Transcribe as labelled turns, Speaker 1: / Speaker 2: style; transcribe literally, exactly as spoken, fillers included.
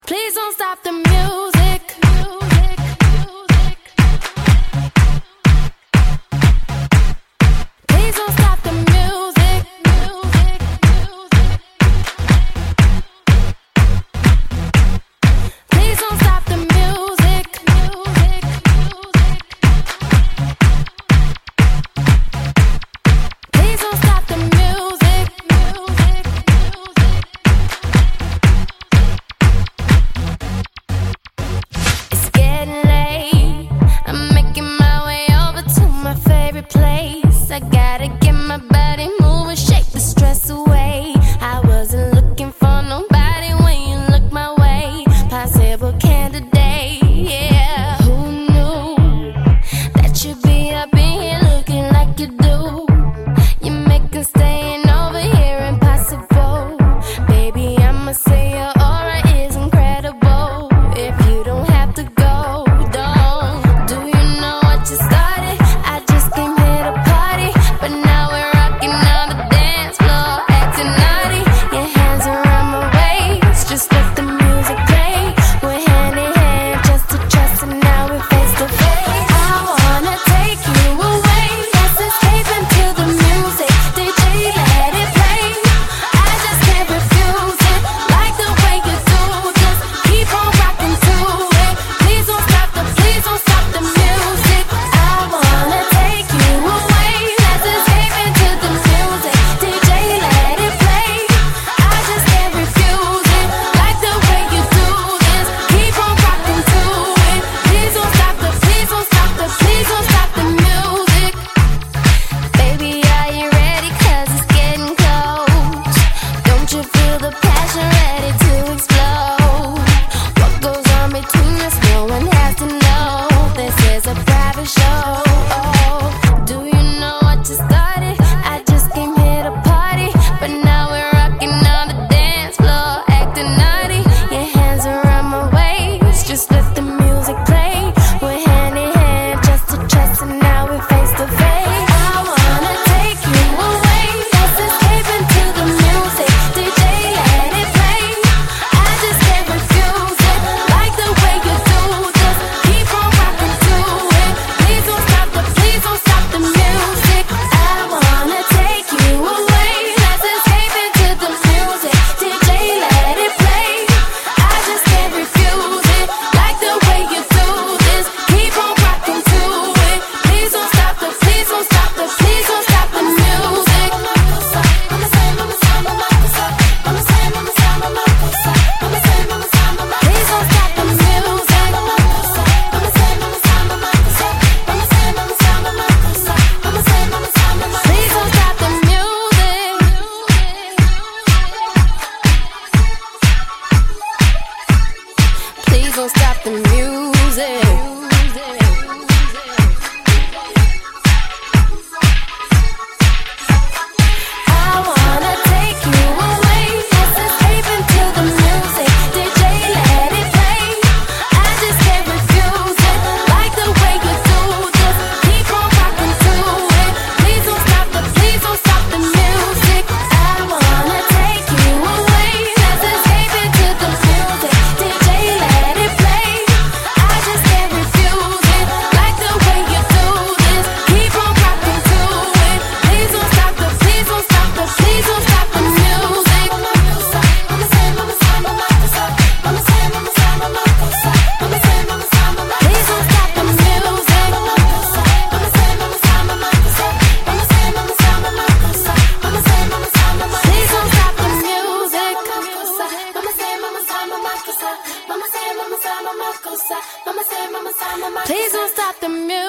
Speaker 1: Please don't stop the music. Please don't stop the music. Please don't stop the music. Please don't stop the music. It's getting late. I'm making my way over to my favorite place. I gotta get my body moving, shake the stress away. I wasn't looking for nobody when you look my way. Possible candidate, yeah. Who knew that you'd be up in here looking like you do? You make us staying over here impossible. Baby, I'ma say your aura is incredible. If you don't have to go, don't. Do you know what you started? I just came here to party, but now we're rocking on the dance floor, acting naughty. Your hands around my waist, just let the music play. We're hand in hand, just to trust, and now we're face to face. I wanna take you away, let's escape into the music. D J, let it play. I just can't refuse it, like the way you do. Just keep on rocking to it. Please don't stop the, please don't stop the music. I wanna take you away, let's escape into the music. D J, let it play. I just can't refuse it, like the way you do this. Keep on rocking to it. Please don't stop the, please don't stop the, please don't stop the music. Baby, are you ready? 'Cause it's getting close. Don't you feel the passion ready to explode? What goes on between us, no one has to know. This is a private show. Oh, do you know what you started? I just came here to party, but now we're rocking on the dance floor, acting naughty. Your hands around my waist, just let the music play. We're hand in hand, just to trust, and now we're face to face. I wanna take you away, let's escape into the music. D J, let it play. I just can't refuse it, like the way you do. Just keep on rocking to it. Please don't stop the, please don't stop the music. I wanna take you away, let's escape into the music. D J, let it play. I just can't refuse it, like the way you do this. Keep on rocking to it. Please don't stop the, please don't stop the, please don't stop the music. Mama say, mama say, mama say, mama say, mama say, mama say, mama say, mama say, mama say. Please don't stop the music. Mama say, mama say, mama say, mama say, mama say, mama say, mama say, mama say, mama say. Please don't stop the music. Please don't stop the music. I wanna take you away, let's escape into the music. D J, let it play. I just can't refuse it, like the way you do. Just keep on rocking to it. Please don't stop the, please don't stop the music. I wanna take you away, let's escape into the music. D J, let it play. I just can't refuse it, like the way you do this. Keep on rocking to it. Please don't stop the, please don't stop the, please don't stop the music. Mama say, mama say, mama say, mama say, mama say, mama say, mama say, mama say, mama say. Please don't stop the music. Mama say, mama say, mama say, mama say, mama say, mama say, mama say, mama say, mama say. Please don't stop the music. Mama say, mama say, mama say, mama say, mama say, mama say, mama say, mama say, mama say, mama say. Please don't stop the music.